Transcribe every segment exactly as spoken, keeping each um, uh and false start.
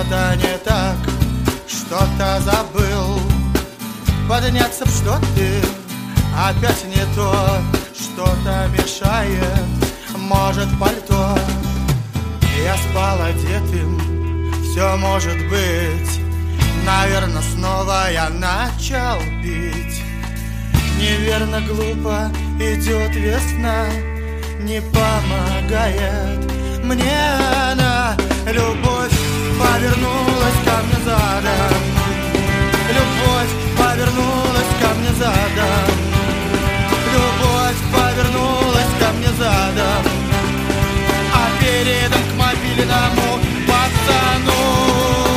что-то не так, что-то забыл. Подняться б, что ты опять не то, что-то мешает, может, пальто. Я спал одетым, все может быть. Наверно, снова я начал пить. Неверно, глупо идет весна, не помогает мне она. Любовь повернулась ко мне задом, любовь повернулась ко мне задом, любовь повернулась ко мне задом, а передом к мобильному пацану.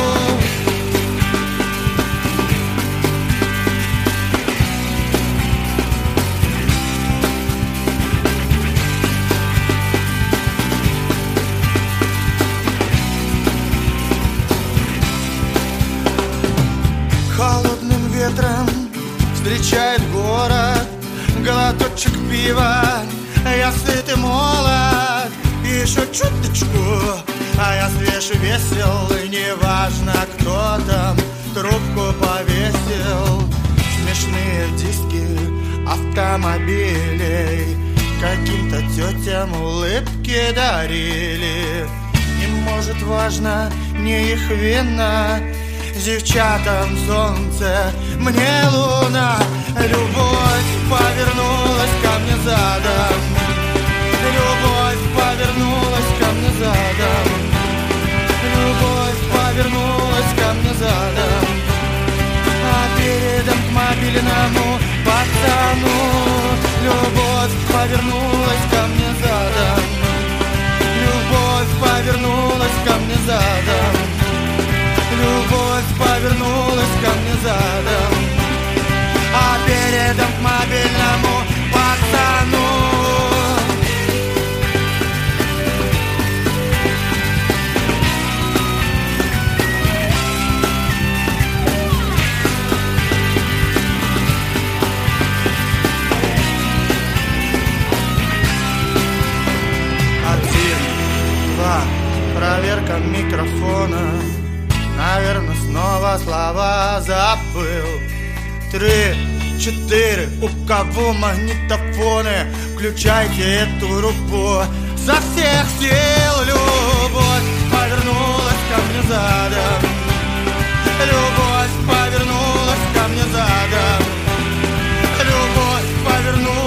Холодным ветром встречает город, глоточек пива. Я сыт и молод, еще чуточку, а я свеж и весел. И неважно, кто там трубку повесил. Смешные диски автомобилей каким-то тетям улыбки дарили. И может важно не их вина, девчатам солнце, мне луна. Любовь повернулась ко мне задом, любовь повернулась ко мне задом, любовь повернулась ко мне задом, а передом к мобильному пацану. Любовь повернулась ко мне задом, любовь повернулась ко мне задом, любовь повернулась ко мне задом, а передом к мобильному пацану. Один, два, проверка микрофона. Наверно, снова слова забыл. Три, четыре, у кого магнитофоны? Включайте эту группу со всех сил. Любовь повернулась ко мне задом, любовь повернулась ко мне задом, любовь повернулась